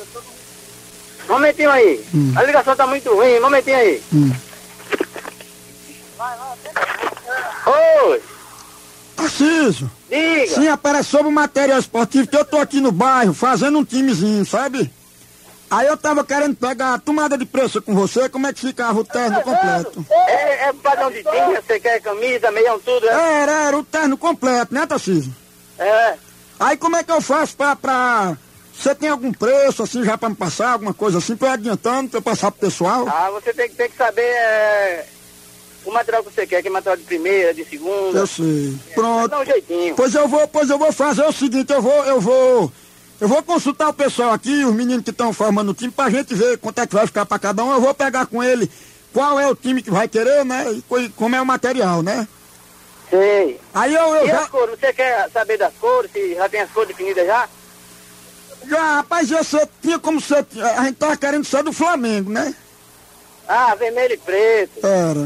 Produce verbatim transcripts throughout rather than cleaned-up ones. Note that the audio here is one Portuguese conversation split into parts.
Um momentinho aí. Hum. A ligação tá muito ruim, um momentinho aí. Hum. Oi. Tarcísio. Diga. Sim, aparece sobre o material esportivo que eu tô aqui no bairro fazendo um timezinho, sabe? Aí eu tava querendo pegar a tomada de preço com você, como é que ficava o terno completo? É, é padrão de time, você quer camisa, meião, tudo, é? Era, era o terno completo, né, Tarcísio? É. Aí como é que eu faço pra, pra... Você tem algum preço, assim, já pra me passar, alguma coisa assim, pra eu ir adiantando, pra eu passar pro pessoal? Ah, você tem, tem que saber é, o material que você quer, que é material de primeira, de segunda. Eu sei. Pronto. Dá um jeitinho. Pois eu vou, pois eu vou fazer o seguinte, eu vou, eu vou... Eu vou consultar o pessoal aqui, os meninos que estão formando o time, pra gente ver quanto é que vai ficar pra cada um. Eu vou pegar com ele qual é o time que vai querer, né? E como é o material, né? Sei. Aí eu, eu e já... as cores? Você quer saber das cores? Se já tem as cores definidas já? Já, rapaz, você tinha como ser... A gente tava querendo ser do Flamengo, né? Ah, vermelho e preto. Era.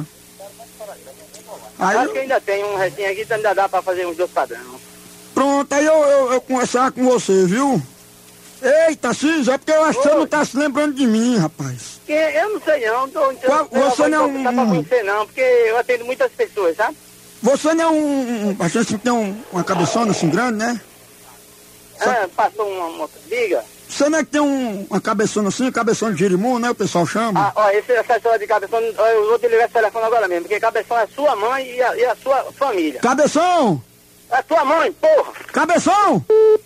Aí acho eu... que ainda tem um restinho aqui, então ainda dá pra fazer uns dois padrões. Pronto, aí eu, eu, eu conversar com você, viu? Eita, Cis, é porque eu acho que você não tá se lembrando de mim, rapaz. Que, eu não sei não, tô, Qual, você não é um... Não dá pra conhecer não, porque eu atendo muitas pessoas, sabe? Você não é um... um a gente tem um, uma cabeçona assim grande, né? Ah, passou uma moto, diga. Você não é que tem um, uma cabeçona assim, cabeção de girimum, né? O pessoal chama. Ah, ó, esse, essa história de cabeção, eu vou te ligar esse telefone agora mesmo, porque cabeção é sua mãe e a, e a sua família. Cabeção! É tua mãe, porra! Cabeção!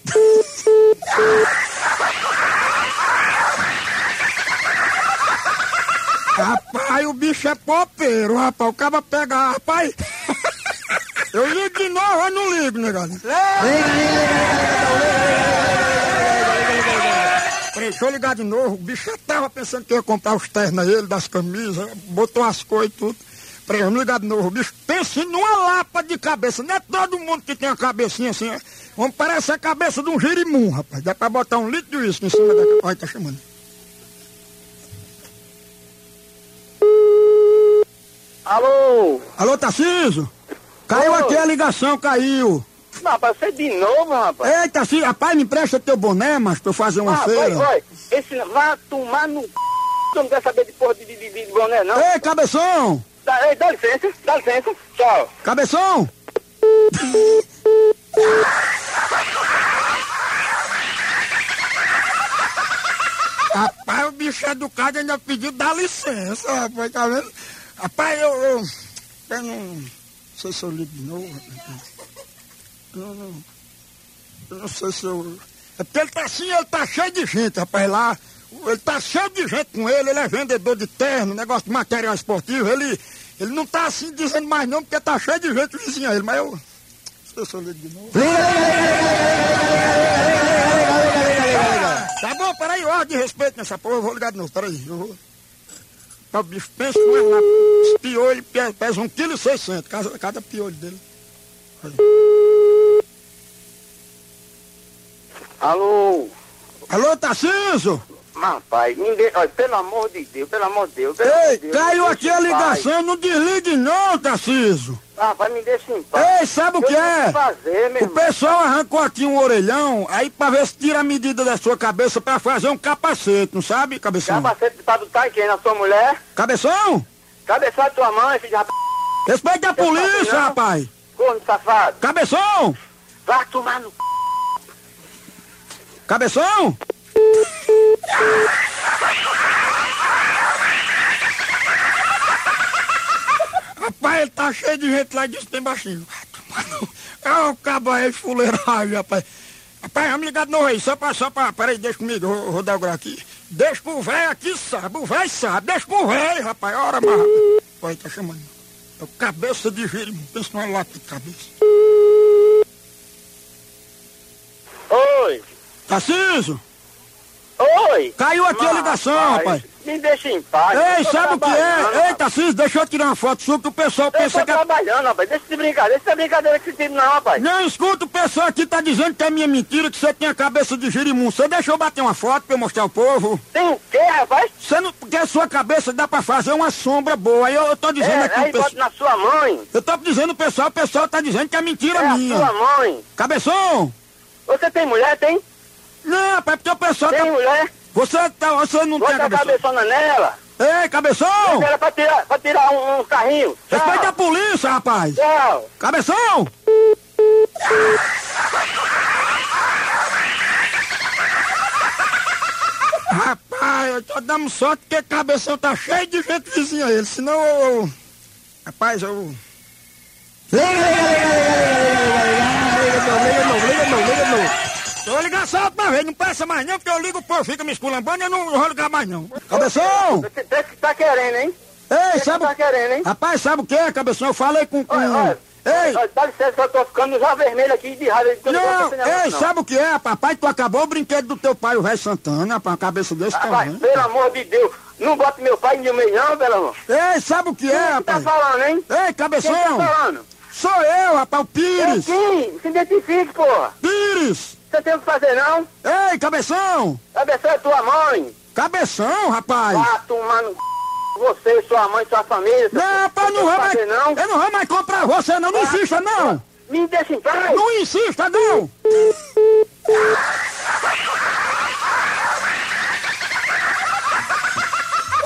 Rapaz, o bicho é popeiro, rapaz. O cara pega, rapaz. Eu ligo de novo, eu não ligo, negócio. Liga, liga, liga. Peraí, deixa eu ligar de novo. O bicho já tava pensando que ia comprar os ternos a ele, das camisas, botou as coisas e tudo. Peraí, vamos ligar de novo. O bicho pensa numa lapa de cabeça. Não é todo mundo que tem uma cabecinha assim. Vamos parecer a cabeça de um girimum, rapaz. Dá pra botar um litro de uísque em cima da... Olha, tá chamando. Alô? Alô, Tarcísio? Caiu aqui a ligação, caiu. Não, rapaz, você de novo, rapaz. Ei, Tarcísio, rapaz, me empresta teu boné, mas pra eu fazer uma ah, feira. Vai, vai. Esse vai tomar no c... Tu não quer saber de porra de, de, de, de boné, não? Ei, cabeção! Dá, ei, dá licença, dá licença. Tchau. Cabeção! Rapaz, o bicho educado ainda pediu dá licença, rapaz, tá vendo? Rapaz, eu, eu, eu não sei se eu ligo de novo, rapaz. Eu não, eu não sei se eu... É porque ele tá assim, ele tá cheio de gente, rapaz, lá. Ele tá cheio de gente com ele, ele é vendedor de terno, negócio de material esportivo, ele, ele não tá assim dizendo mais não, porque tá cheio de gente vizinho a ele, mas eu... Não sei se eu ligo de novo. Tá bom, peraí, ordem de respeito nessa porra, eu vou ligar de novo, peraí, eu vou... O bicho pensa com ele lá, esse piolho pesa um quilo e seiscentos, cada, cada piolho dele. Aí. Alô? Alô, Tarcísio? Rapaz, ninguém, olha, pelo amor de Deus, pelo amor de Deus. Pelo Ei, amor de Deus, caiu aqui a ligação, não desligue não, Tarcísio. Rapaz, me deixa em paz. Ei, sabe o eu que é? Fazer, meu o pessoal arrancou aqui um orelhão, aí pra ver se tira a medida da sua cabeça pra fazer um capacete, não sabe, cabeção? Capacete pra botar em quem? Na sua mulher? Cabeção? Cabeção de tua mãe, filho de rapaz. Respeita a polícia, não? rapaz. Corno safado. Cabeção? Vai tomar no c... Cabeção? Rapaz, ele tá cheio de gente lá e disse bem baixinho. É o cabo aí, fuleiragem, rapaz. Rapaz, vamos ligar de novo aí, só pra, só pra, peraí, deixa comigo, eu vou, vou dar o grau aqui. Deixa pro velho aqui, sabe, o velho sabe, deixa pro velho, rapaz, ora, mas... Olha, tá chamando. É o cabeça de giro, pensa numa lata de cabeça. Oi. Tarcísio? Oi. Caiu aqui a ligação, rapaz. rapaz. Me deixa em paz. Ei, sabe o que é? Ei, Tarcísio, deixa eu tirar uma foto sua que o pessoal eu pensa tô que... Eu tô trabalhando, rapaz. Deixa de brincadeira. Deixa de brincadeira que você tem não, rapaz. Não, escuta, o pessoal aqui tá dizendo que é minha mentira, que você tem a cabeça de girimum. Você deixou eu bater uma foto pra eu mostrar ao povo? Tem o quê, rapaz? Você não... Porque a sua cabeça dá pra fazer uma sombra boa. Aí eu, eu tô dizendo é, aqui... Aí o bota na sua mãe. Eu tô dizendo o pessoal, o pessoal tá dizendo que é mentira é minha. É a sua mãe. Cabeção! Você tem mulher, tem? Não, rapaz, porque o pessoal tem tá... mulher? Você, tá, você não Bota tem a cabeção? cabeçona nela. Ei, cabeção! Era pra tirar, pra tirar um, um carrinho. Respeita a polícia, rapaz! Tchau. Cabeção! Rapaz, eu tô dando sorte porque cabeção tá cheio de gente vizinha a ele, senão eu... eu- Rapaz, eu... Liga, liga, liga, liga, liga, liga, liga, liga, liga, liga, liga, liga, liga. Eu vou ligar só outra vez, não peça mais não, porque eu ligo, o povo fica me esculambando e eu não vou ligar mais não. Cabeção! Você que tá querendo, hein? Ei, Você sabe... que tá querendo, hein? Rapaz, sabe o que é, cabeção? Eu falei com... com... Olha, olha. Ei! Olha, dá licença que eu tô ficando já vermelho aqui de raiva. que eu Não, gosto desse negócio, ei, sabe o que é, papai? Tu acabou o brinquedo do teu pai, o velho Santana, pra uma cabeça desse Rapaz, tamanho. pelo amor de Deus, não bota meu pai no meio não, pelo amor. Ei, sabe o que é, Quem tá rapaz? falando, hein? Ei, Quem tá cabeção! falando? Sou eu, rapaz, o Pires! Quem? Se identifique, porra. Pires! Você tem o que fazer, não? Ei, cabeção! Cabeção é tua mãe. Cabeção, rapaz! Vá tomando você, sua mãe, sua família. Não, rapaz, não vou mais... fazer, não? Eu não vou mais comprar você, não, não insista, não! Me deixa em paz. Não insista, não!